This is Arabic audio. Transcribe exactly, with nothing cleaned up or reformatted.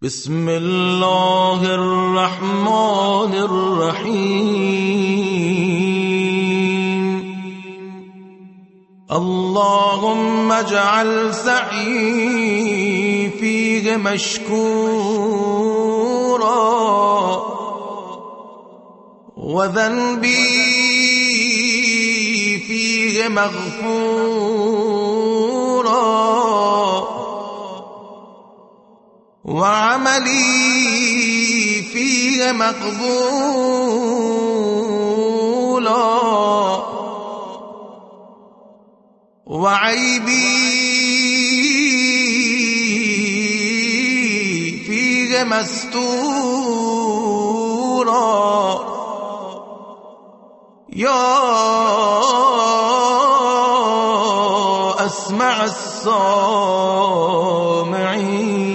بسم الله الرحمن الرحيم اللهم اجعل سعي فيه مشكورا وذنبي فيه مغفورا وعملي فيه مقبولا وعيبي فيه مستورا يا أسمع السامعين